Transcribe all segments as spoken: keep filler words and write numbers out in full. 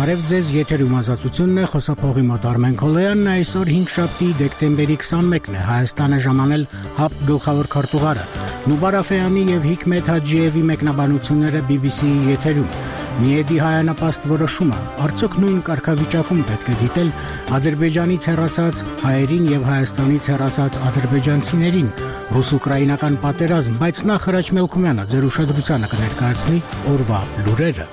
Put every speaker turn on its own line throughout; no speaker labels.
Բարև ձեզ, եթերում ազատությունն է, խոսափողի մոտ Արմեն Քոլոյանն, այսօր հինգշաբթի դեկտեմբերի քսանմեկն է, Հայաստանը ժամանել ՀԱՊԿ գլխավոր քարտուղարը, Նուբար Աֆեյանի եւ Հիկմետ Հաջիևի մեկնաբանությունները բի բի սի-ի եթերում, Միեդի հայանապաստ որոշումը, արդյոք նույն կարգավիճակում պետք է դիտել Ադրբեջանից հեռացած հայերին եւ Հայաստանից հեռացած ադրբեջանցիներին, ռուս-ուկրաինական պատերազմ, բայց նախ Հրաչ Մելքումյանը ձեր ուշադրությանը կներկայացնի օրվա լուրերը։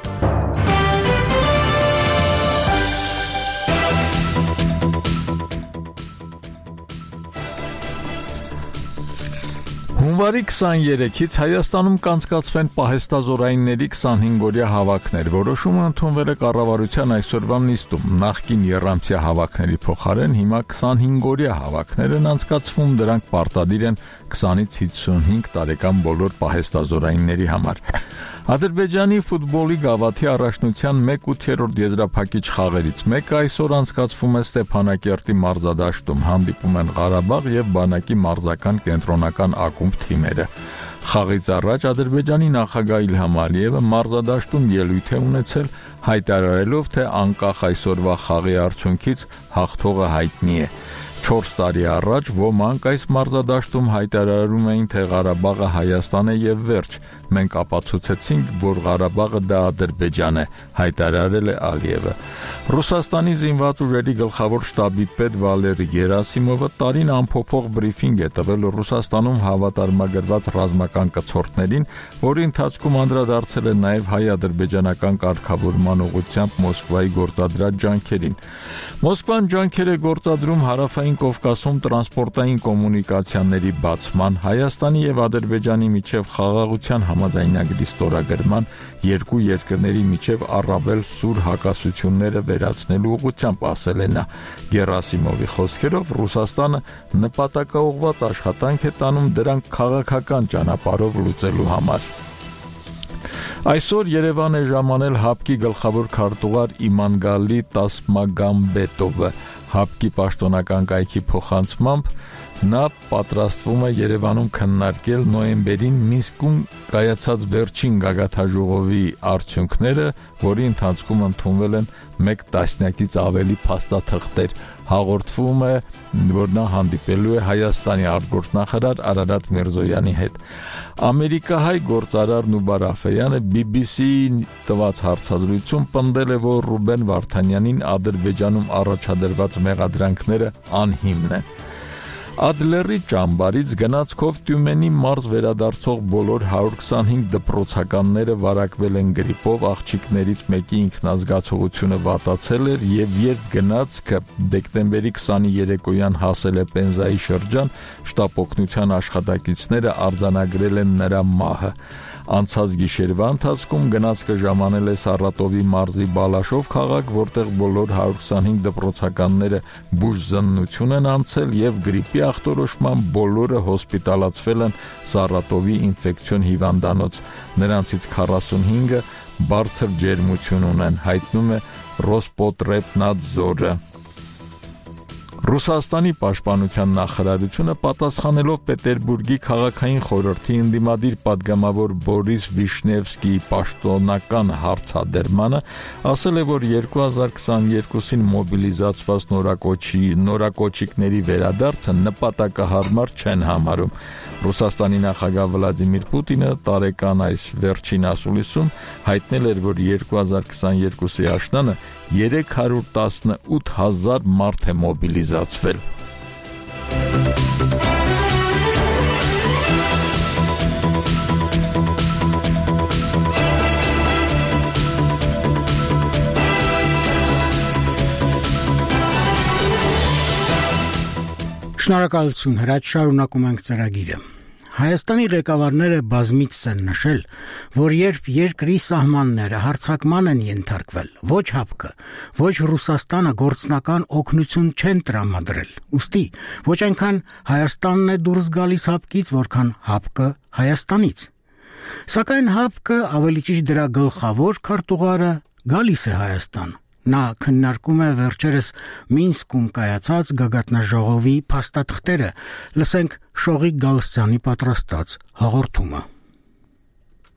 Հունվարի քսաներեքից Հայաստանում կանցկացվեն պահեստազորայինների քսանհինգօրյա հավաքներ, որոշումը ընդունվել է կառավարության այսօրվա նիստում, նախկին եռամսյա հավաքների փոխարեն հիմա քսանհինգօրյա հավաքներ են անցկացվում, դրանք պարտադիր են քսանից հիսունհինգ տարեկան բոլոր պահեստազորայինների համար։ Ադրբեջանի ֆուտբոլի գավաթի առաջնության մեկ ութերորդ եզրափակիչ խաղերից մեկը այսօր անցկացվում է Ստեփանակերտի մարզադաշտում, հանդիպում են Ղարաբաղ եւ Բանակի մարզական կենտրոնական ակումբ թիմերը։ Խաղից առաջ Ադրբեջանի նախագահ Իլհամ Ալիևը մարզադաշտում ելույթ է ունեցել, հայտարարելով, թե անկախ այսօրվա խաղի արդյունքից հաղթողը հայտնի է։ Չորս տարի առաջ ոմանք այս մարզադաշտում հայտարարում էին, թե Ղարաբաղը Հայաստան է եւ վերջ։ Մենք ապացուցեցինք, որ Ղարաբաղը դա Ադրբեջան է, հայտարարել է Ալիևը։ Ռուսաստանի զինված ուժերի գլխավոր շտաբի պետ Վալերի Գերասիմովը տարին ամփոփող բրիֆինգ է տվել Ռուսաստանում հավատարմագրված ռազմական կցորդներին, որի ընթացքում անդրադարձել է նաեւ հայ-ադրբեջանական կարգավորման ուղղությամբ Մոսկվայի գործադրած ջանքերին։ Մոսկվան ջանքեր է գործադրում հարավային Կովկասում տրանսպորտային կոմունիկացիաների բացման, Հայաստանի եւ Ադրբեջանի միջև խաղաղության համաձայնագրի ստորագրման, երկու երկրների միջև առավել սուր հակասությունները վերացնելու ուղղությամբ, ասել է նա։ Գերասիմովի խոսքերով Ռուսաստանը նպատակաուղղված աշխատանք է տանում դրանք քաղաքական ճանապարհով լուծելու համար։ Այսօր Երևան է ժամանել ՀԱՊԿ-ի գլխավոր քարտուղար Իմանգալի Տասմագամբետովը։ ՀԱՊԿ-ի պաշտոնական կայքի փոխանցմամբ նա պատրաստվում է Երևանում քննարկել նոյեմբերին Մինսկում կայացած վերջին գագաթաժողովի արդյունքները, որի ընթացքում ընդունվել են մեկ տասնյակից ավելի փաստաթղթեր։ Հաղորդվում է, որ նա հանդիպելու է Հայաստանի արտգործնախարար Արարատ Միրզոյանի հետ։ Ամերիկահայ գործարար Նուբար Աֆեյանը բի բի սի-ին տված հարցազրույցում պնդել է, որ Ռուբեն Վարդանյանին Ադրբեջանում առաջադրված մեղադրանքները անհիմն են։ Ադլերի ճամբարից գնացքով Տյումենի մարզ վերադարձող բոլոր հարյուր քսանհինգ դպրոցականները վարակվել են գրիպով, աղջիկներից մեկի ինքնազգացողությունը վատացել էր եւ երբ գնացքը դեկտեմբերի քսանի երեկոյան հասել է Պենզայի շրջան, շտապ օգնության աշխատակիցները արձանագրել են նրա մահը։ Անցած գիշերվա ընթացքում գնացքը ժամանել է Սարատովի մարզի Բալաշով քաղաք, որտեղ բոլոր հարյուր քսանհինգ դպրոցականները բուժզննություն են անցել եւ գրիպի ախտորոշման բոլորը հոսպիտալացվել են Սարատովի ինֆեկցիոն հիվանդանոց։ Նրանցից քառասունհինգը բարձր ջերմություն ունեն, հայտնում է Ռոսպոտրեբնադզորը։ Ռուսաստանի պաշտպանության նախարարությունը պատասխանելով Պետերբուրգի քաղաքային խորհրդի ընդդիմադիր падգամավոր Բորիս Վիշնևսկիի պաշտոնական հարցադրմանը ասել է, որ երկու հազար քսաներկուսին մոբիլիզացված նորակոչի նորակոչիկների վերադարձը նպատակահարմար չեն համարում։ Ռուսաստանի նախագահ Վլադիմիր Պուտինը տարեկան այս վերջին ասուլիսում հայտնել էր, որ երկու հազար քսաներկուսի աշնանը երեք հարյուր տասնութ հազար մարդ է մոբիլիզացվել։
Շնորհակալություն, Հրաչ, շարունակում ենք ծրագիրը։ Հայաստանի ղեկավարները բազմիցս են նշել, որ երբ երկրի սահմանները հարձակման են ենթարկվել, ոչ ՀԱՊԿ-ը, ոչ Ռուսաստանը գործնական օգնություն չեն տրամադրել։ Ուստի ոչ այնքան Հայաստանն է դուրս գալիս ՀԱՊԿ-ից, որքան ՀԱՊԿ-ը Հայաստանից։ Սակայն ՀԱՊԿ-ը, ավելի ճիշտ դրա գլխավոր քարտուղարը, գալիս է Հայաստան։ Նա քննարկում է վերջերս Մինսկում կայացած գագաթնաժողովի փաստաթղթերը։ Լսենք Շողիկ Գալստյանի պատրաստած հաղորդումը։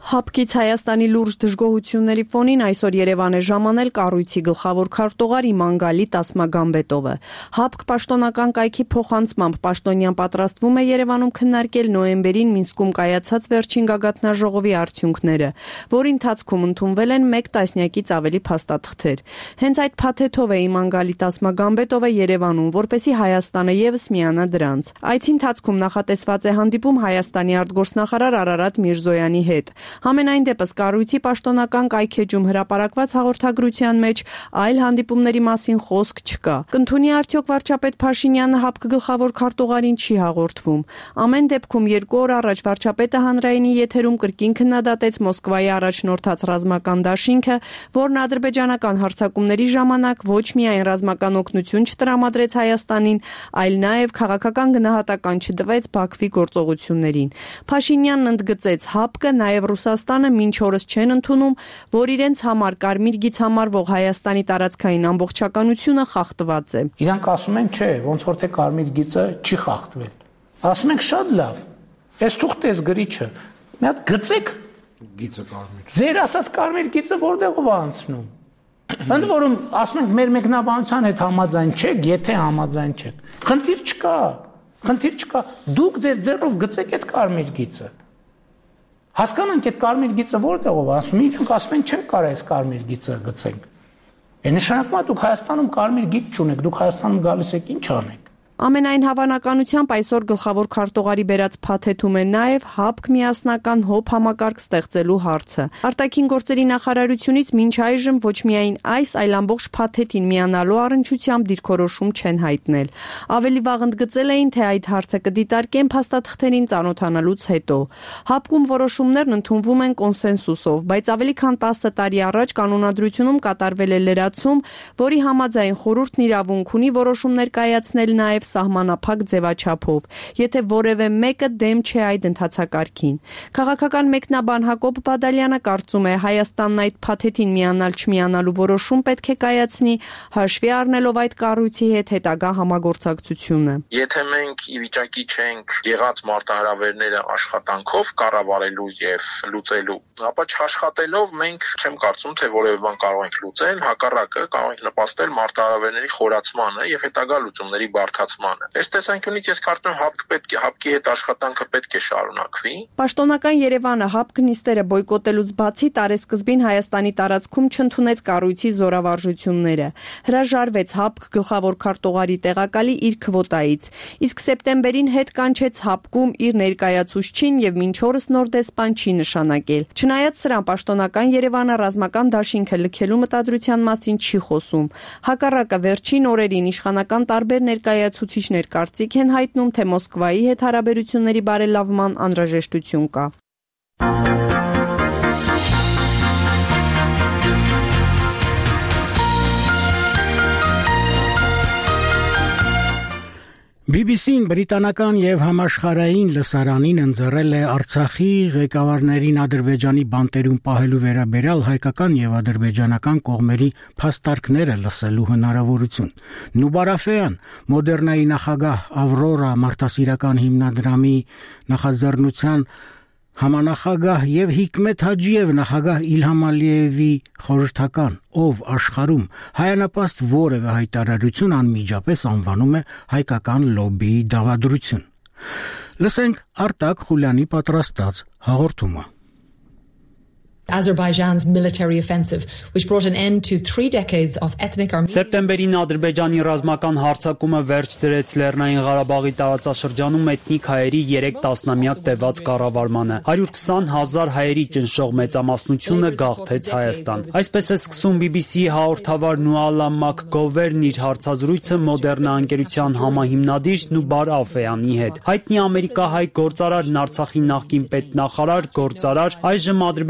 Հապկից Հայաստանի լուրջ դժգոհությունների ֆոնին այսօր Երևան է ժամանել կառույցի գլխավոր քարտուղար Իմանգալի Տասմագամբետովը։ Հապկ պաշտոնական կայքի փոխանցմամբ պաշտոնյան պատրաստվում է Երևանում քննարկել նոյեմբերին Մինսկում կայացած վերջին գագաթնաժողովի արդյունքները, որի ընթացքում ընդունվել են մեկ տասնյակից ավելի փաստաթղթեր։ Հենց այդ փաթեթով է Իմանգալի Տասմագամբետովը Երևանում, որպեսզի Հայաստանը ևս միանա դրանց։ Այցի ընթացքում նախատեսված է հանդիպում Հայաստանի արտգործնախարար Արարատ Միրզոյանի հետ։ Համենայն դեպս կառույցի պաշտոնական կայքեջում հրապարակված հաղորդագրության մեջ այլ հանդիպումների մասին խոսք չկա։ Կընդունի արդյոք վարչապետ Փաշինյանը Հապկ գլխավոր քարտուղարին չի հաղորդվում։ Ամեն դեպքում երկու օր առաջ վարչապետը հանրայինի եթերում կրկին քննադատեց Մոսկվայի առաջնորդած ռազմական դաշինքը, որն ադրբեջանական հարձակումների ժամանակ ոչ միայն ռազմական օգնություն չտրամադրեց Հայաստանին, այլ նաև քաղաքական գնահատական չտվեց Բաքվի գործողություններին։ Փաշինյանն ընդգծեց Հապկը նաև Ռուսաստանը մինչ օրս չեն ընդունում, որ իրենց համար կարմիր գիծ համարվող Հայաստանի տարածքային ամբողջականությունը խախտված է։
Իրանք ասում են, չէ, ոնց որ թե կարմիր գիծը չի խախտվել։ Ասում ենք շատ լավ։ Այս թուղթը էս գրիչը։ Մի հատ գծեք գիծը կարմիր։ Ձեր ասած կարմիր գիծը որտեղով է անցնում։ Ընդ որում ասում ենք մեր մեկնաբանության հետ համաձայն չեք, եթե համաձայն չեք։ Խնդիր չկա։ Խնդիր չկա։ Դուք ձեր ձեռով գծեք այդ կարմիր գիծը։ Հասկանանք այդ կարմիր գիծը որտեղով ասում, ինքնք ասում են չենք կարող այս կարմիր գիծը գծենք։ Է նշանակում է դուք Հայաստանում կարմիր գիծ չունեք, դուք Հայաստանում գալիս եք ինչ անեք։
Ամենայն հավանականությամբ այսօր գլխավոր քարտուղարի բերած փաթեթում է նաև Հապկ միասնական հոբ համակարգ ստեղծելու հարցը։ Արտաքին գործերի նախարարությունից մինչ այժմ ոչ միայն այս, այլ ամբողջ փաթեթին միանալու առնչությամբ դիրքորոշում չեն հայտնել։ Ավելի վաղ ընդգծել էին, թե այդ հարցը կդիտարկեն փաստաթղթերին ծանոթանալուց հետո։ Հապկում որոշումներն ընդունվում են կոնսենսուսով, բայց ավելի քան տասը տարի առաջ կանոնադրությունում կատարվել է լրացում, որի համաձայն խորհուրդն իրավունք ունի որոշումներ կայացնել նաև սահմանափակ ձևաչափով, եթե որևէ մեկը դեմ չէ այդ ընթացակարգին։ Քաղաքական մեկնաբան Հակոբ Բադալյանը կարծում է, Հայաստանն այդ փաթեթին միանալ չմիանալու որոշում պետք է կայացնի, հաշվի առնելով այդ կառույցի հետ հետագա համագործակցությունը։
Եթե մենք ի վիճակի չենք եղած մարտահրավերները աշխատանքով կառավարելու եւ լուծելու, ապա չաշխատելով մենք չեմ կարծում, թե որևէ բան կարող ենք լուծել, հակառակը կարող ենք նպաստել մարտահրավերների խորացմանը եւ հետագա լուծումների բարդացմանը։ Այս տեսանկյունից ես կարծում եմ Հապկ պետք է Հապկի հետ աշխատանքը պետք է շարունակվի։
Պաշտոնական Երևանը Հապկ նիստերը բոյկոտելուց բացի տարեսկզբին Հայաստանի տարածքում չընդունեց կառույցի զորավարժությունները։ Հրաժարվեց Հապկ գլխավոր քարտուղարի տեղակալի իր քվոտայից, իսկ սեպտեմբերին հետ կանչեց Հապկում իր ներկայացուցչին եւ մինչ օրս նոր դեսպան չի նշանակել։ Չնայած սրան պաշտոնական Երևանը ռազմական դաշինքը լքելու մտադրության մասին չի խոսում։ Հակառակը վերջին օրերին իշխանական տարբեր ներկայացուցիչներ կարծիք են հայտնում, թե Մոսկվայի հետ հարաբերությունների բարելավման անհրաժեշտություն կա։
բի բի սին բրիտանական եւ համաշխարհային լսարանին ընձեռել է Արցախի ղեկավարներին Ադրբեջանի բանտերում պահելու վերաբերյալ հայկական եւ ադրբեջանական կողմերի փաստարկները լսելու հնարավորություն։ Նուբարաֆեան, Մոդեռնայի նախագահ Ավրորա մարդասիրական հիմնադրամի նախաձեռնության համանախագահ եւ Հիկմետ Հաջիև նախագահ Իլհամ Ալիևի խորհրդական, ով աշխարհում հայանապաստ որևէ հայտարարություն անմիջապես անվանում է հայկական լոբբիի դավադրություն։ Լսենք Արտակ Խուլյանի պատրաստած հաղորդումը։
Azerbaijan's military offensive, which brought an end to three decades of ethnic Armenian.
Սեպտեմբերին Ադրբեջանի ռազմական հարձակումը վերջ դրեց Լեռնային Ղարաբաղի տարածաշրջանում էթնիկ հայերի երեք տասնամյակ տևած կառավարմանը։ հարյուր քսան հազար հայերի ճնշող մեծամասնությունը գաղթեց Հայաստան։ Այսպես է սկսում բի բի սի-ի հաղորդավար Նուալա Մակգովերն իր հարցազրույցը Մոդեռնա ընկերության համահիմնադիր Նուբար Աֆեյանի հետ։ Հայտնի ամերիկահայ գործարարն Արցախի նախկին պետնախարար, գործարար, այժմ Ադրբեջանում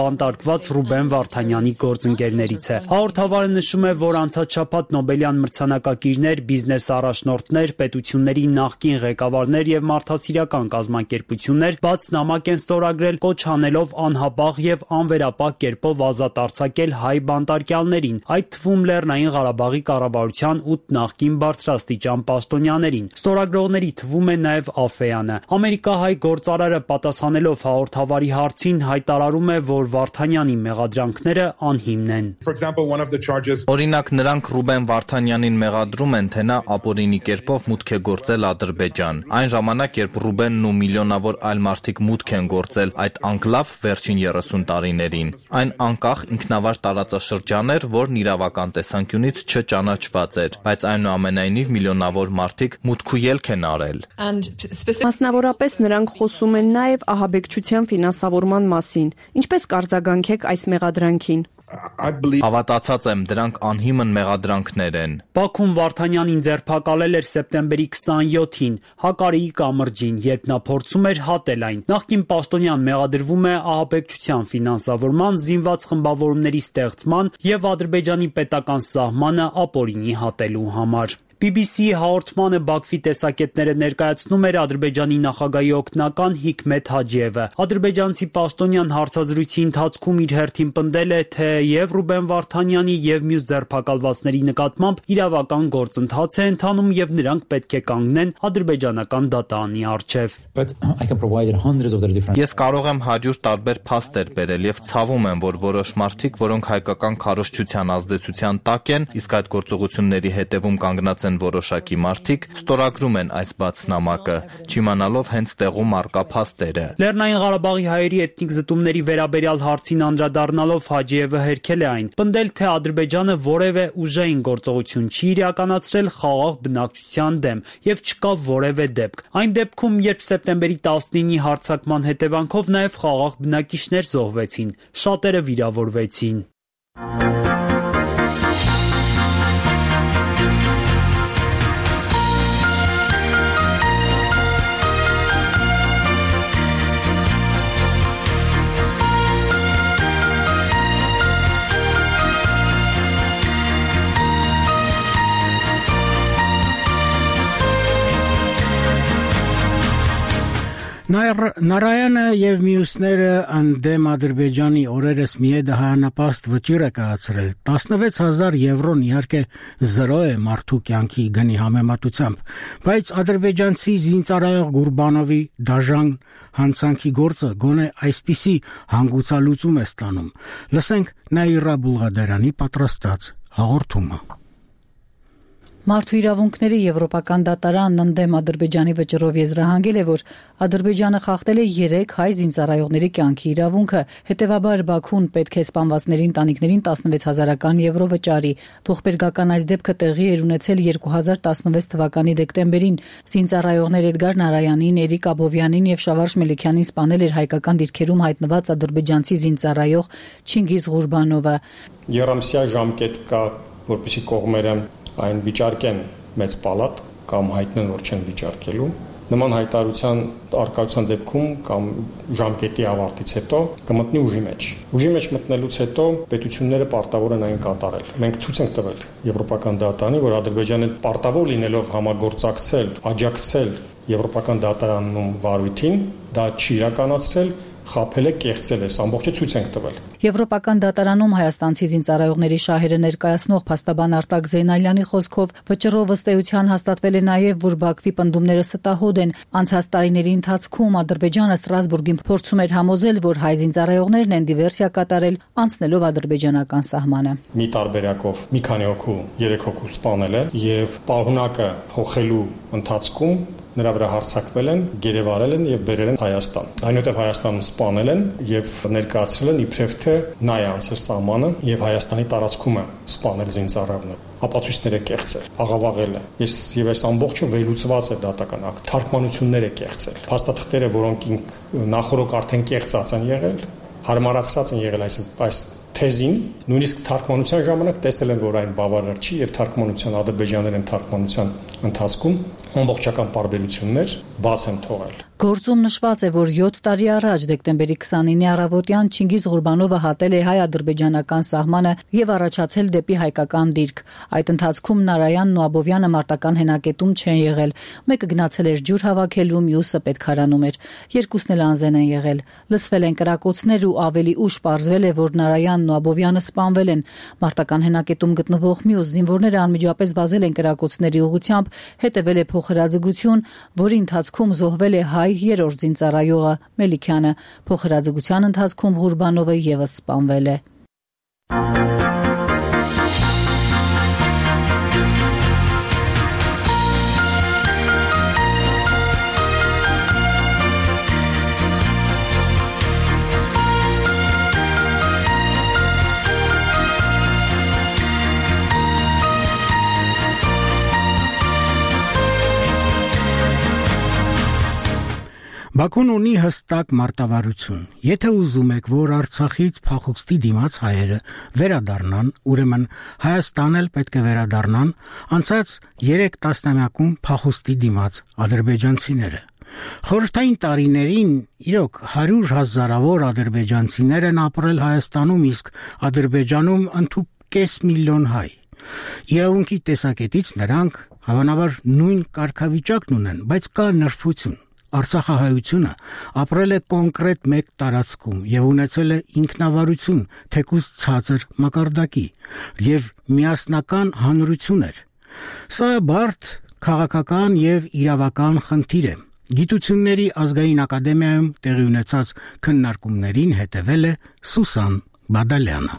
բանտարկված Ռուբեն Վարդանյանի գործընկերներից է։ Հաղորդավարը նշում է, որ անցած շաբաթ Նոբելյան մրցանակակիրներ, բիզնես առաջնորդներ, պետությունների նախկին ղեկավարներ եւ մարդասիրական կազմակերպություններ բաց նամակ են ստորագրել, կոչ անելով անհապաղ եւ անվերապահ կերպով ազատ արձակել հայ բանտարկյալներին, այդ թվում Լեռնային Ղարաբաղի կառավարության ութ նախկին բարձրաստիճան պաշտոնյաներին։ Ստորագրողների թվում է նաեւ Աֆեյանը։ Ամերիկահայ գործարարը պատասխանելով հաղորդավարի հարցին հայտարարում է, որ Վարդանյանի մեղադրանքները անհիմն են։
Օրինակ, նրանք Ռուբեն Վարդանյանին մեղադրում են, թե նա ապօրինի կերպով մուտք է գործել Ադրբեջան։ Այն ժամանակ, երբ Ռուբենն ու միլիոնավոր այլ մարդիկ մուտք են գործել այդ անկլավ վերջին երեսուն տարիներին, այն անկախ ինքնավար տարածաշրջան էր, որն իրավական տեսանկյունից չճանաչված էր, բայց այնուամենայնիվ միլիոնավոր մարդիկ մուտք ու ելք են արել։
Մասնավորապես նրանք խոսում են նաև ահաբեկչության ֆինանսավորման մասին։ Ինչպես կարձագանքեք այս մեղադրանքին։
Հավատացած եմ, դրանք անհիմն մեղադրանքներ են։
Բաքուն Վարդանյանին ձերբակալել էր սեպտեմբերի քսաներկուին Հակարիի կամրջին, երբ նա փորձում էր հատել այն։ Նախկին պաշտոնյան մեղադրվում է ահաբեկչության ֆինանսավորման, զինված խմբավորումների ստեղծման եւ Ադրբեջանի պետական սահմանը ապօրինի հատելու համար։ բի բի սի-ի հաղորդմանը Բաքվի տեսակետները ներկայացնում էր Ադրբեջանի նախագահի օգնական Հիկմետ Հաջիևը։ Ադրբեջանցի պաշտոնյան հարցազրույցի ընթացքում իր հերթին պնդել է, թե եւ Ռուբեն Վարդանյանի եւ մյուս ձերբակալվածների նկատմամբ իրավական գործընթաց է ընթանում եւ նրանք պետք է կանգնեն ադրբեջանական դատարանի առջեւ։
Ես կարող եմ հարյուր տարբեր փաստեր բերել եւ ցավում եմ, որ որոշ մարդիկ, որոնք հայկական քարոզչության ազդեցության տակ են, իսկ այդ գործողությունների հետևում կանգնած որոշակի մարդիկ ստորագրում են այս բացնամակը, չիմանալով հենց տեղում առկա փաստերը։
Լեռնային Ղարաբաղի հայերի էթնիկ զտումների վերաբերյալ հարցին անդրադառնալով Հաջիևը հերքել է այն, պնդել, թե Ադրբեջանը որևէ ուժային գործողություն չի իրականացրել խաղաղ բնակչության դեմ եւ չկա որևէ դեպք։ Այն դեպքում, երբ սեպտեմբերի տասնինի հարձակման հետևանքով նաեւ խաղաղ բնակիչներ զոհվեցին, շատերը վիրավորվեցին։
Նարայանը եւ մյուսները անդեմ Ադրբեջանի օրերս միեդը հայանապաստ վճիռ է կայացրել տասնվեց հազար եվրոն իհարկե զրո է մարդու կյանքի գնի համեմատությամբ, բայց ադրբեջանցի զինծառայող Գուրբանովի դաժան հանցանքի գործը գոնե այսպիսի հանգուցալուծում է ստանում։ Լսենք Նաիրա Բուլղադարյանի պատրաստած հաղորդումը։
Մարդու իրավունքների եվրոպական դատարանն ընդդեմ Ադրբեջանի վճռով եզրահանգել է, որ Ադրբեջանը խախտել է երեք հայ զինծառայողների կյանքի իրավունքը, հետևաբար Բաքուն պետք է սպանվածների ընտանիքներին տասնվեց հազարական եվրո վճարի։ Ողբերգական այս դեպքը տեղի էր ունեցել երկու հազար տասնվեց թվականի դեկտեմբերին։ Զինծառայողներ Էդգար Նարայանին, Էրիկ Աբովյանին եւ Շավարժ Մելիքյանին սպանել էր հայկական դիրքերում հայտնված ադրբեջանցի զինծառայող Չինգիզ Ղուրբանովը։
Երամսյա ժամկետ կա, որպեսզի կողմերը այն վիճարկեն մեծ պալատ կամ հայտնեն, որ չեն վիճարկելու։ Նման հայտարարության արկայության դեպքում կամ ժամկետի ավարտից հետո կմտնի ուժի մեջ։ Ուժի մեջ մտնելուց հետո պետությունները պարտավոր են այն կատարել։ Մենք ցույց ենք տվել Եվրոպական դատարանի, որ Ադրբեջանը պարտավոր լինելով համագործակցել, աջակցել Եվրոպական դատարանում վարույթին, դա չի իրականացրել, խաբել է, կեղծել է, ամբողջը ցույց ենք տվել։
Եվրոպական դատարանում հայաստանցի զինծառայողների շահերը ներկայացնող փաստաբան Արտակ Զեյնալյանի խոսքով վճռով ըստ էության հաստատվել է նաև, որ Բաքվի պնդումները ստահոդ են։ Անցած տարիների ընթացքում Ադրբեջանը Ստրասբուրգին փորձում էր համոզել, որ հայ զինծառայողներն են դիվերսիա կատարել, անցնելով ադրբեջանական սահմանը։
Մի տարբերակով մի քանի հոգու, երեք հոգու սպանել է եւ պահունակը փոխելու ընթացքում նրա վրա հարձակվել են, գերեվարել են եւ բերել են Հայաստան։ Այնուհետեւ Հայաստանում սպանել են եւ ներկայացրել են իբրև թե նա է անցել սահմանը եւ Հայաստանի տարածքում է սպանել զինծառայողներ։ Ապացույցներ է կեղծել, աղավաղել է։ Ես եւ այս ամբողջը վերլուծված է դատական ակտ, թարգմանություններ է կեղծել։ Փաստաթղթերը, որոնք նախորոք արդեն կեղծած են եղել, հարմարացրած են եղել այս այս թեզին, նույնիսկ թարգմանության ժամանակ տեսել են, որ այն բավարար չի եւ թարգմանության ադրբեջաներեն թարգմանության ընթացքում ամբողջական պարբերություններ բաց են թողել։
Գործում նշված է, որ յոթ տարի առաջ դեկտեմբերի քսանինի առավոտյան Չինգիզ Ղուրբանովը հատել է հայ-ադրբեջանական սահմանը եւ առաջացել դեպի հայկական դիրք։ Այդ ընթացքում Նարայանն ու Աբովյանը մարտական հենակետում չեն եղել։ Մեկը գնացել էր ջուր հավաքելու, մյուսը պետքարանում էր։ Երկուսն էլ անզեն են եղել։ Լսվել են կրակոցներ ու ավելի ուշ պարզվել է, որ Նարայանն ու Աբովյանը սպանվել են։ Մարտական հենակետում գտնվող մյուս զինվորները անմիջապես վազել են կրակոցների ուղղությամբ, հետևել է փոխհրաձգություն, որի ընթացքում զոհվել է հայ երրորդ զինծառայողը Մելիքյանը։ Փոխհրաձգության ընթացքում Ղուրբանովը ևս սպանվել է։
Բաքուն ունի հստակ մարտավարություն։ Եթե ուզում եք, որ Արցախից փախուստի դիմաց հայերը վերադառնան, ուրեմն Հայաստան էլ պետք է վերադառնան անցած երեք տասնամյակում փախուստի դիմաց ադրբեջանցիները։ Խորհրդային տարիներին իրոք հարյուր հազարավոր ադրբեջանցիներ են ապրել Հայաստանում, իսկ Ադրբեջանում ընդհանուր կես միլիոն հայ։ Իրավունքի տեսակետից նրանք հավանաբար նույն կարգավիճակն ունեն, բայց կա նրբություն։ Արցախահայությունը ապրել է կոնկրետ մեկ տարածքում եւ ունեցել է ինքնավարություն, թեկուզ ցածր մակարդակի եւ միասնական հանրություն էր։ Սա բարդ քաղաքական եւ իրավական խնդիր է։ Գիտությունների ազգային ակադեմիայում տեղի ունեցած քննարկումներին հետևել է Սուսան Բադալյանը։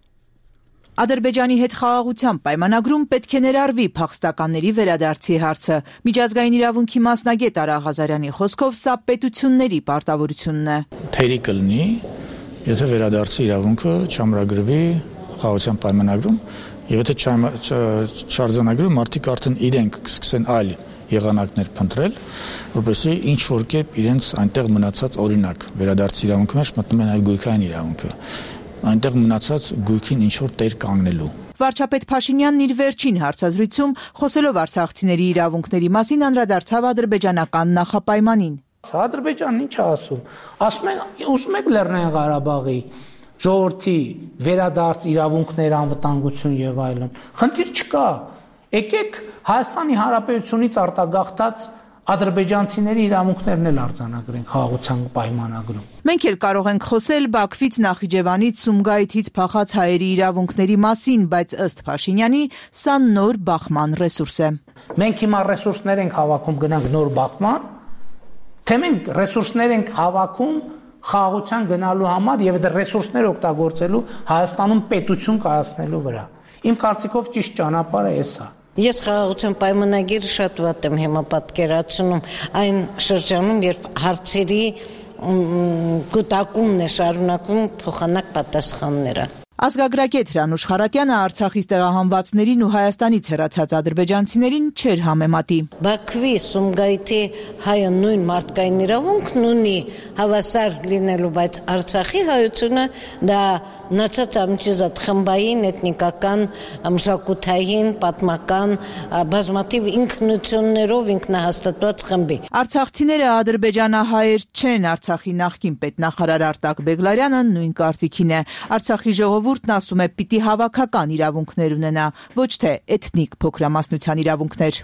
Ադրբեջանի հետ խաղաղության պայմանագրում պետք է ներառվի փախստականների վերադարձի հարցը։ Միջազգային իրավունքի մասնագետ Արա Ղազարյանի խոսքով սա պետությունների պարտավորությունն է։
Թերի կլինի, եթե վերադարձի իրավունքը չամրագրվի խաղաղության պայմանագրում, եւ եթե չարձանագրվի, մարդիկ արդեն իրենք կսկսեն այլ եղանակներ փնտրել, որպեսզի ինչ որ կերպ իրենց այնտեղ մնացած օրինակ վերադարձի իրավունքի մեջ մտնում են այլ գույքային իրավունքը։ Այնտեղ մնացած գույքին ինչ-որ տեր կանգնելու։
Վարչապետ Փաշինյանն իր վերջին հարցազրույցում խոսելով արցախցիների իրավունքների մասին անդրադարձավ ադրբեջանական նախապայմանին։
Ադրբեջանն ինչ է ասում։ Ասում են, ուզում եք Լեռնային Ղարաբաղի ժողովրդի վերադարձ իրավունքներ, անվտանգություն եւ այլն։ Խնդիր չկա։ Եկեք Հայաստանի Հանրապետությունից արտագաղթած ադրբեջանցիների իրավունքներն էլ արձանագրենք խաղաղության պայմանագրում։
Մենք էլ կարող ենք խոսել Բաքվից, Նախիջևանից, Սումգայիթից փախած հայերի իրավունքների մասին, բայց ըստ Փաշինյանի սա նոր բախման ռեսուրս է։
Մենք հիմա ռեսուրսներ ենք հավաքում, գնանք նոր բախման, թե մենք ռեսուրսներ ենք հավաքում խաղաղության գնալու համար եւ այդ ռեսուրսները օգտագործելու Հայաստանում պետություն կայացնելու վրա։ Իմ կարծիքով ճիշտ ճանապարհը էսա։
Ես խաղաղության պայմանագիրը շատ վատ եմ հիմա պատկերացնում այն շրջանում, երբ հարցերի կուտակումն է շարունակվում փոխանակ պատասխանները։
Ազգագրագետ Հրանուշ Խարատյանը Արցախից տեղահանվածներին ու Հայաստանից հեռացած ադրբեջանցիներին չէր համեմատի։
Բաքվի, Սումգայիթի հայը նույն մարդկային իրավունքն ունի հավասար լինելու, բայց Արցախի հայությունը դա նացած ամճիզատ խմբային, էթնիկական, մշակութային, պատմական, բազմաթիվ ինքնություններով ինքնահաստատված խմբի։
Արցախցիները ադրբեջանահայեր չեն, Արցախի նախկին պետնախարար Արտակ Բեգլարյանը նույն կարծիքին է։ Արցախի ժողովուրդն ասում է պիտի հավաքական իրավունքներ ունենա, ոչ թե էթնիկ փոքրամասնության իրավունքներ։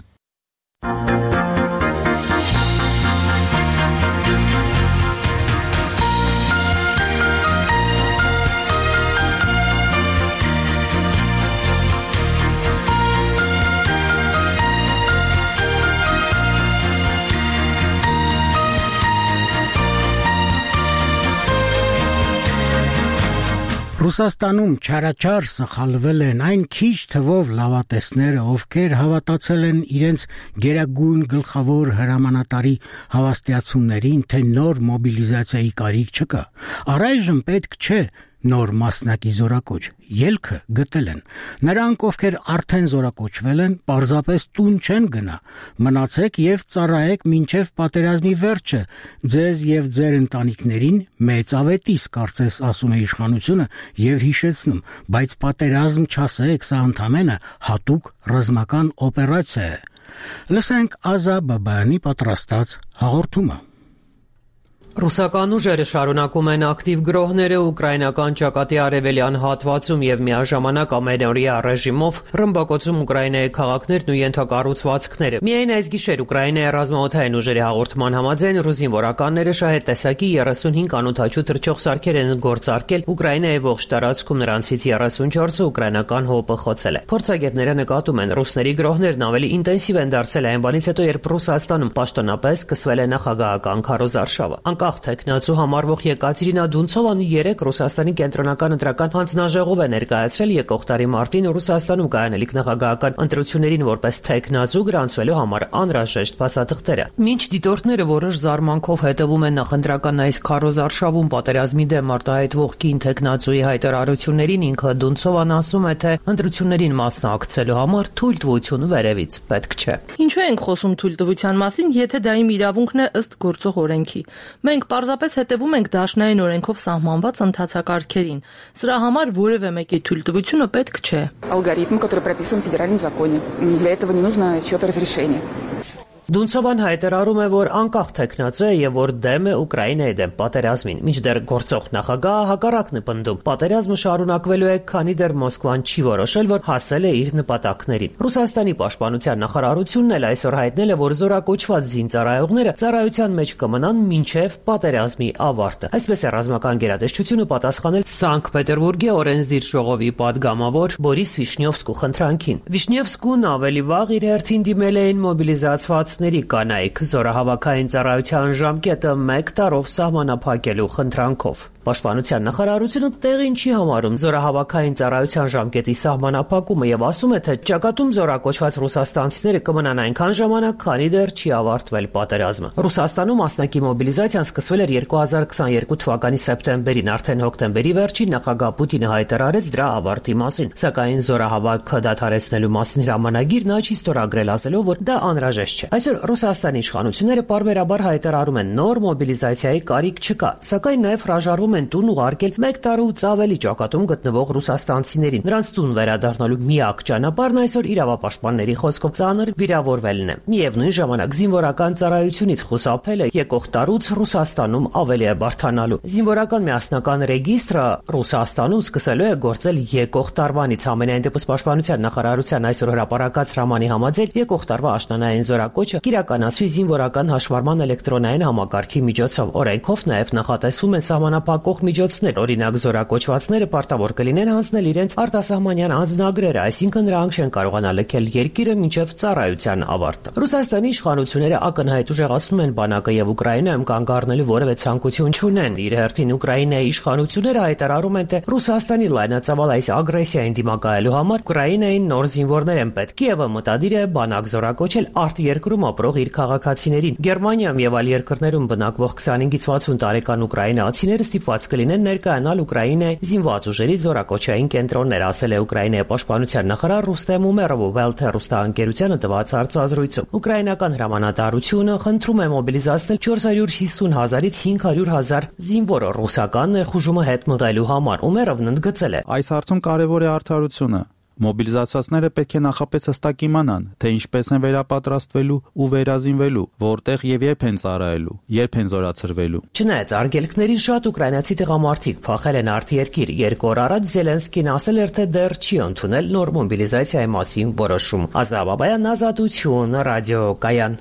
Ռուսաստանում չարաչար սխալվել են այն քիչ թվով լավատեսները, ովքեր հավատացել են իրենց գերագույն գլխավոր հրամանատարի հավաստիացումներին, թե նոր մոբիլիզացիայի կարիք չկա։ Առայժմ պետք չէ նոր մասնակի զորակոչ, ելքը գտել են։ Նրանք, ովքեր արդեն զորակոչվել են, պարզապես տուն չեն գնա, մնացեք եւ ծառայեք մինչեւ պատերազմի վերջը, ձեզ եւ ձեր ընտանիքներին մեծ ավետիս, կարծես ասում է իշխանությունը եւ հիշեցնում, բայց պատերազմ չասեք, սա ընդամենը հատուկ ռազմական օպերացիա է։ Լսենք Ազա Բաբայանի պատրաստած հաղորդումը։
Ռուսական ուժերը շարունակում են ակտիվ գրոհները ուկրաինական ճակատի արևելյան հատվածում եւ միաժամանակ ամենօրյա ռեժիմով ռմբակոծում Ուկրաինայի քաղաքներն ու ենթակառուցվածքները։ Միայն այս գիշեր Ուկրաինայի ռազմաօդային ուժերի հաղորդման համաձայն ռուս զինվորականները շահետ տեսակի երեսունհինգ անօդաչու թռչող սարքեր են գործարկել Ուկրաինայի ողջ տարածքում, նրանցից երեսունչորսը ուկրաինական հոպը խոցել է։ Փորձագետները նկատում են, ռուսների գրոհներն ավելի ինտենսիվ են դարձել այն բանից հետո, երբ Ռուսաստանում պաշտոնապես սկսվել է նախագահական քարոզարշավը։ Թեկնածու համարվող Եկատերինա Դունցովան երեք Ռուսաստանի կենտրոնական ընտրական հանձնաժողով է ներկայացրել եկող տարի մարտին Ռուսաստանում կայանելիք նախագահական ընտրություններին որպես թեկնածու գրանցվելու համար անհրաժեշտ փաստաթղթերը։ Մինչ դիտորդները որոշ զարմանքով հետևում են նախընտրական այս քարոզարշավում պատերազմի դեմ արտահայտվող կին թեկնածուի հայտարարություններին, ինքը Դունցովան ասում է, թե ընտրություններին մասնակցելու համար թույլտվություն վերևից պետք չէ։
Ինչու ենք խոսում թույլտվության մասին, եթե դա իմ իրավունքն է ըստ գործող օրենքի։ Մենք պարզապես հետևում ենք դաշնային օրենքով սահմանված ընթացակարգերին։ Սրա համար որևէ մեկի թույլտվությունը պետք չէ։
Алгоритм, который прописан в федеральном законе. Для этого не нужно чьё-то разрешение.
Դունցովան հայտարարում է, որ անկախ թեկնածու է եւ որ դեմ է Ուկրաինայի դեմ պատերազմին, մինչդեռ գործող նախագահը հակառակն է պնդում։ Պատերազմը շարունակվելու է, քանի դեռ Մոսկվան չի որոշել, որ հասել է իր նպատակներին։ Ռուսաստանի պաշտպանության նախարարությունն էլ այսօր հայտնել է, որ զորակոչված զինծառայողները ծառայության մեջ կմնան մինչև պատերազմի ավարտը։ Այսպես է ռազմական գերատեսչությունը պատասխանել Սանկտ Պետերբուրգի օրենսդիր ժողովի падգամավոր Բորիս Վիշնյովսկու խնդրանքին։ Վիշնյովսկուն ավելի վաղ իր հերթին դիմել էին մոբիլիզացված կանայք զորահավաքային ծառայության ժամկետը մեկ տարով սահմանափակելու խնդրանքով։ Պաշտպանության նախարարությունը տեղին չի համարում զորահավաքային ծառայության ժամկետի սահմանափակումը եւ ասում է, թե ճակատում զորակոչված ռուսաստանցիները կմնան այնքան ժամանակ, քանի դեռ չի ավարտվել պատերազմը։ Ռուսաստանում մասնակի մոբիլիզացիան սկսվել էր երկու հազար քսաներկու թվականի սեպտեմբերին, արդեն հոկտեմբերի վերջին նախագահ Պուտինը հայտարարեց դրա ավարտի մասին, սակայն զորահավաքը դադարեցնելու մասին հրամանագիր նա չի ստորագրել, ասելով, որ դա անհրաժեշտ չէ։ Այսօր Ռուսաստանի իշխանությունները պարբերաբար հայտարարում են նոր մոբիլիզացիայի կարիք չկա, սակայն նաև հրաժարվում են տուն ուղարկել մեկ տարուց ավելի ճակատում գտնվող ռուսաստանցիներին։ Նրանց տուն վերադառնալու միակ ճանապարհն այսօր իրավապաշտպանների խոսքով ծանր վիրավորվելն է։ Միևնույն ժամանակ զինվորական ծառայությունից խուսափելը եկող տարուց Ռուսաստանում ավելի է բարդանալու։ Զինվորական միասնական ռեգիստրը Ռուսաստանում սկսելու է գործել եկող տարվանից։ Համենայն դեպս պաշտպանության նախարարության այսօր հրապարակած հրամանի համաձայն եկող տարվա աշնանային զորակոչը կիրականացվի զինվորական հաշվառման էլեկտրոնային համակարգի միջոցով։ Օրենքով նաև նախատեսվում են սահմանափակող միջոցներ, օրինակ զորակոչվածները պարտավոր կլինեն հանձնել իրենց արտասահմանյան անձնագրերը, այսինքն նրանք չեն կարողանա լքել երկիրը մինչև ծառայության ավարտը։ Ռուսաստանի իշխանությունները ակնհայտ ուժեղացնում են բանակը եւ Ուկրաինայում կանգ առնելու որևէ ցանկություն չունեն։ Իր հերթին Ուկրաինայի իշխանությունները հայտարարում են, թե Ռուսաստանի լայնածավալ այս ագրեսիային դիմակայելու համար Ուկրաինային նոր զինվորներ են պետք։ Կիևը մտադիր է բանակ զորակոչել արտերկրում ապրող իր քաղաքացիներին։ Գերմանիայում եւ այլ երկրներում բնակվող քսանհինգից վաթսուն տարեկան ուկրաինացիները ստիպված կլինեն ներկայանալ Ուկրաինայի զինված ուժերի զորակոչային կենտրոններ, ասել է Ուկրաինայի պաշտպանության նախարար Ռուստեմ Ումերովը Վելթե հեռուստաընկերությանը տված հարցազրույցում։ Ուկրաինական հրամանատարությունը խնդրում է մոբիլիզացնել չորս հարյուր հիսուն հազարից հինգ հարյուր հազար զինվոր ռուսական ներխուժումը հետ մղելու համար։ Ումերովն ընդգծել է.
Այս հարցում կարևոր է արդարությունը։ Մոբիլիզացվածները պետք է նախապես հստակ իմանան, թե ինչպես են վերապատրաստվելու ու վերազինվելու, որտեղ եւ երբ են ծառայելու, երբ են զորացրվելու։
Չնայած արգելքներին շատ ուկրաինացի տղամարդիկ փախել են արտերկիր։ Երկու օր առաջ Զելենսկին ասել էր, թե դեռ չի ընդունել նոր մոբիլիզացիայի մասին որոշում։ Ազա Բաբայան, Ազատություն, ռադիոկայան։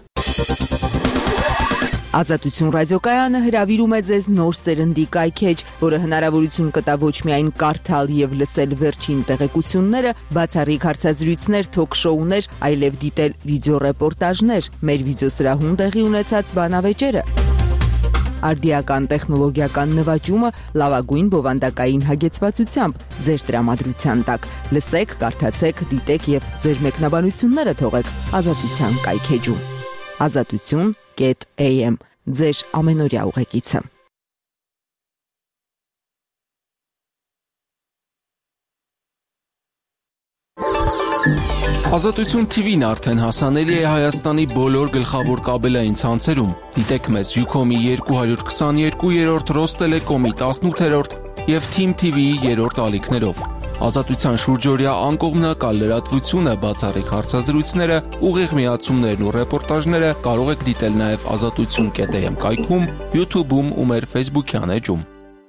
Ազատություն ռադիոկայանը հրավիրում է ձեզ նոր սերնդի կայքեջ, որը հնարավորություն կտա ոչ միայն կարդալ եւ լսել վերջին տեղեկությունները, բացառիկ հարցազրույցներ, թոք-շոուներ, այլև դիտել վիդեոռեպորտաժներ, մեր վիդեոսրահում տեղի ունեցած բանավեճերը, արդիական տեխնոլոգիական նվաճումը լավագույն բովանդակային հագեցվածությամբ ձեր տրամադրության տակ։ Լսեք, կարդացեք, դիտեք եւ ձեր մեկնաբանությունները թողեք Ազատության կայքեջում։ Ազատություն am ձեր ամենօրյա ուղեկիցը։
Ազատություն թի վին արդեն հասանելի է Հայաստանի բոլոր գլխավոր կաբելային ցանցերում։ Դիտեք մեզ Ucom-ի երկու հարյուր քսաներկու երրորդ, Ռոստելեկոմի տասնութերորդ եւ Թիմ թի վիի երրորդ ալիքներով։ Ազատության շուրջօրյա անկողմնակալ լրատվությունը, բացառիկ հարցազրույցները, ուղիղ միացումներն ու ռեպորտաժները կարող եք դիտել նաև ազատություն կետ է եմ կայքում, YouTube-ում ու մեր Facebook-յան էջում։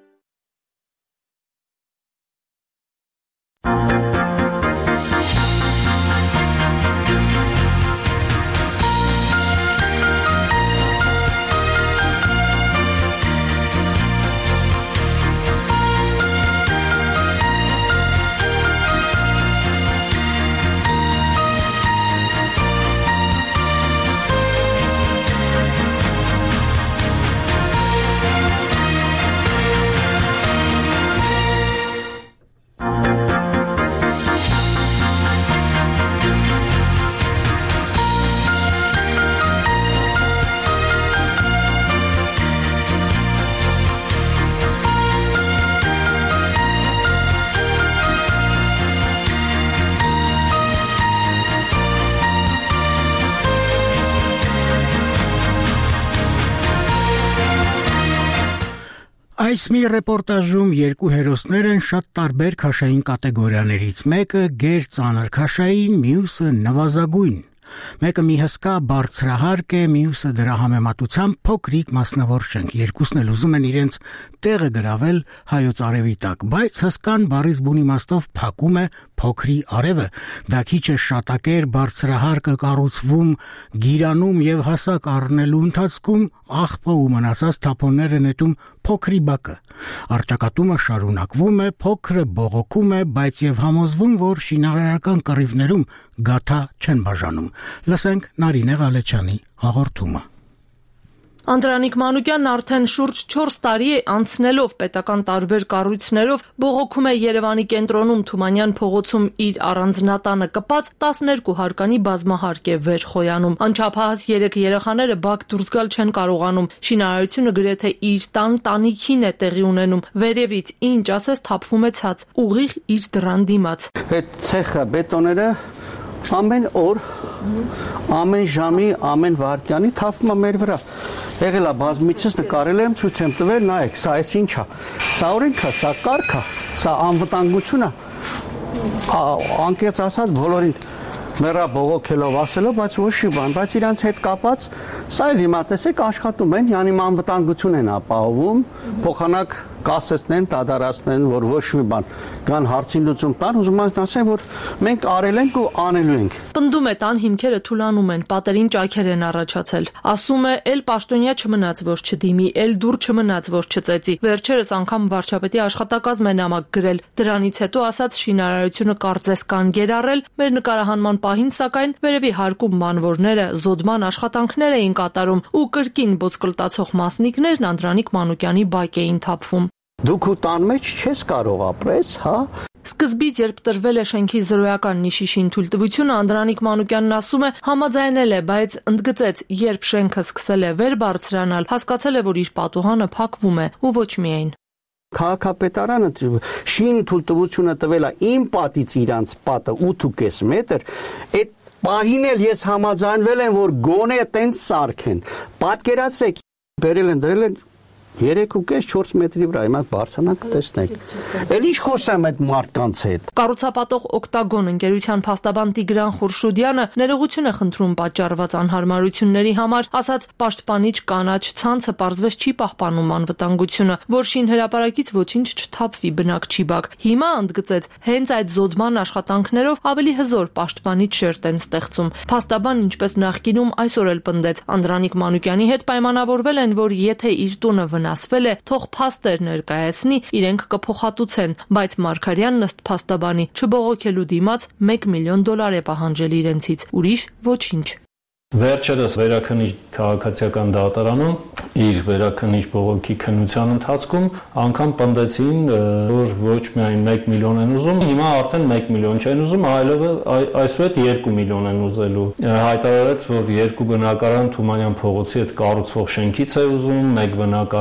Այս մի ռեպորտաժում երկու հերոսներ են շատ տարբեր քաշային կատեգորիաներից, մեկը գեր ծանր քաշային, մյուսը նվազագույն։ Մեկը մի հսկա բարձրահարկ է, մյուսը դրա համեմատությամբ փոքրիկ մասնավոր շենք։ Երկուսն էլ ուզում են իրենց տեղը գրավել հայոց արևի տակ, բայց հսկան բառից բուն իմաստով փակում է փոքրի արևը։ Դա քիչ է շատակեր բարձրահարկը կառուցվում, գիրանում եւ հասակ առնելու ընթացքում աղբը ու մնացած թափոնները նետում փոքրի բակը։ Արճակատումը շարունակվում է, փոքրը բողոքում է, բայց եւ համոզվում, որ շինարարական կռիվներում գաթա չեն բաժանում։ Լսենք Նարինե Ղալեչյանի հաղորդումը։
Անդրանիկ Մանուկյանն արդեն շուրջ չորս տարի է անցնելով պետական տարբեր կառույցներով բողոքում է Երևանի կենտրոնում Թումանյան փողոցում իր առանձնատանը կպած տասներկու հարկանի բազմահարկ է վեր խոյանում։ Անչափահաս երեք երեխաները բակ դուրս գալ չեն կարողանում։ Շինարարությունը գրեթե իր տան տանիքին է տեղի ունենում։ Վերևից ինչ ասես թափվում է ցած, ուղիղ իր դռան դիմաց։
Այդ ցեխը բետոները ամեն օր, ամեն ժամի, ամեն վայրկյանի թափվում է մեր վրա։ Եղել է բազմիցս նկարել եմ, ցույց եմ տվել, նայեք, սա էս ինչ է։ Սա օրենք է, սա կարգ է, սա անվտանգություն է։ Անկեղծ ասած բոլորին մեռա բողոքելով ասելով, բայց ոչ մի բան, բայց իրանց հետ կապած սա էլ հիմա տեսեք աշխատում են, յանի անվտանգություն են ապահովում, փոխանակ կասեցնեն, դադարացնեն, որ ոչ մի բան կան հարցին լուծում տան, ուզում եմ ասել, որ մենք արել ենք ու անելու ենք։
Պնդում է տան հիմքերը թուլանում են, պատերին ճաքեր են առաջացել։ Ասում է, էլ պաշտոնյա չմնաց, որ չդիմի, էլ դուր չմնաց, որ չծեծի։ Վերջերս անգամ վարչապետի աշխատակազմ է նամակ գրել։ Դրանից հետո ասաց շինարարությունը կարծես կան գերառել, մեր նկարահանման պահին սակայն վերևի հարկում մանվորները զոդման աշխատանքներ էին կատարում ու կրկին բոցկլտացող մասնիկներն Անդրանիկ Մանուկյանի բակ էին թափվում։
Դուք ու տան մեջ չես կարող ապրես, հա։
Սկզբից, երբ տրվել է շենքի զրոյական նիշիշին թույլտվությունը, Անդրանիկ Մանուկյանն ասում է, համաձայնել է, բայց ընդգծեց, երբ շենքը սկսել է վեր բարձրանալ, հասկացել է, որ իր պատուհանը փակվում է ու ոչ միայն։
Քաղաքապետարանը շին թույլտվությունը տվել է իմ պատից իրանց պատը ութ ու կես մետր, այդ պահին էլ ես համաձայնվել եմ, որ գոնե տենց սարքեն։ Պատկերացրեք, բերել են դրել են երեք ու կես չորս մետրի վրա, հիմա բարձրանաք տեսնեք։ Էլ ինչ խոսեմ այդ մարդկանց հետ։
Կառուցապատող Օկտագոն ընկերության փաստաբան Տիգրան Խուրշուդյանը ներողություն է խնդրում պատճառված անհարմարությունների համար, ասաց պաշտպանիչ կանաչ ցանցը պարզվեց չի պահպանում անվտանգությունը, որ շինհրապարակից ոչինչ չթափվի բնակչի բակ։ Հիմա ընդգծեց, հենց այդ զոդման աշխատանքներով ավելի հզոր պաշտպանիչ շերտ են ստեղծում։ Փաստաբան ինչպես նախկինում այսօր էլ պնդեց, Անդրանիկ Մանուկյանի հետ պայմանավորվել են, որ եթե իր տունը ասվել է, թող փաստեր ներկայացնի, իրենք կփոխհատուցեն, բայց Մարգարյանն ըստ փաստաբանի չբողոքելու դիմաց մեկ միլիոն դոլար է պահանջել իրենցից, ուրիշ ոչինչ։
Վերջերս վերաքննիչ քաղաքացիական դատարանում իր վերաքննիչ բողոքի քննության ընթացքում անգամ պնդեցին, որ ոչ միայն մեկ միլիոն են ուզում, հիմա արդեն մեկ միլիոն չեն ուզում, այլև այսուհետ երկու միլիոն են ուզելու։ Հայտարարեց, որ երկու բնակարան Թումանյան փողոցի հետ կառուցվող շենքից է ուզում, մեկ բնակարան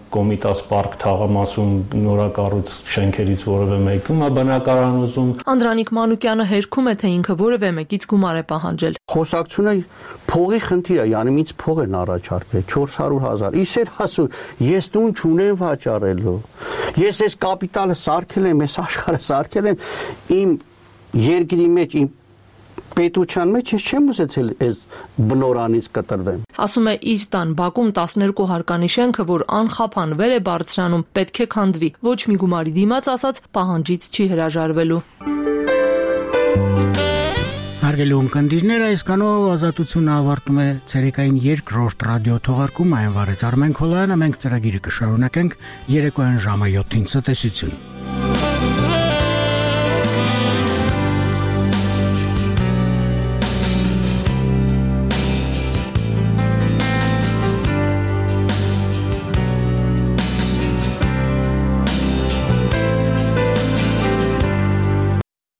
Կոմիտաս պարկ թաղամասում նորակառույց շենքերից որևէ մեկում է բնակարան ուզում։
Անդրանիկ Մանուկյանը հերքում է, թե ինքը որևէ մեկից գումար է պահանջել։
Խոսակցությունը փողի խնդիր է, yani ինձ փող են առաջարկել չորս հարյուր հազար։ Իսեր ասում, ես տուն չունեմ վաճառելու։ Ես այս կապիտալը սարքել եմ, այս աշխարհը սարքել եմ իմ երկրի մեջ, իմ պետության մեջ, ես չեմ ուզեցել այս բնորանից կտրվեմ։
Ասում է իր տան բակում տասներկու հարկանի շենքը, որ անխափան վեր է բարձրանում, պետք է քանդվի։ Ոչ մի գումարի դիմաց ասած պահանջից չի հրաժարվելու։
Հարգելի ունկնդիրներ, այսքանով Ազատությունը ավարտում է ցերեկային երկրորդ ռադիո թողարկումը, այն վարեց Արմեն Քոլյանը, մենք ծրագիրը կշարունակենք երեկոյան ժամը յոթին ցտեսություն։